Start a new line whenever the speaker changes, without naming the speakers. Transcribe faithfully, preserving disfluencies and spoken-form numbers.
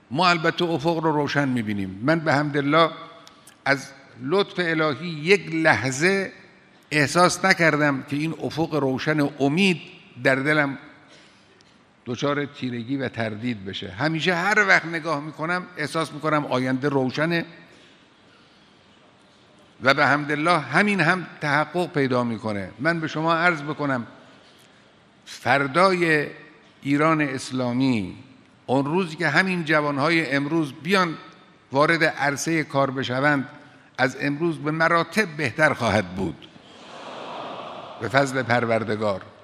ما البته افق رو روشن میبینیم. من به حمدالله از لطف الهی یک لحظه احساس نکردم که این افق روشن امید در دلم دچار تیرگی و تردید بشه. همیشه هر وقت نگاه میکنم احساس میکنم آینده روشنه و به حمدالله همین هم تحقق پیدا میکنه. من به شما عرض بکنم فردای ایران اسلامی، اون روزی که همین جوانهای امروز بیان وارد عرصه کار بشوند، از امروز به مراتب بهتر خواهد بود به فضل پروردگار.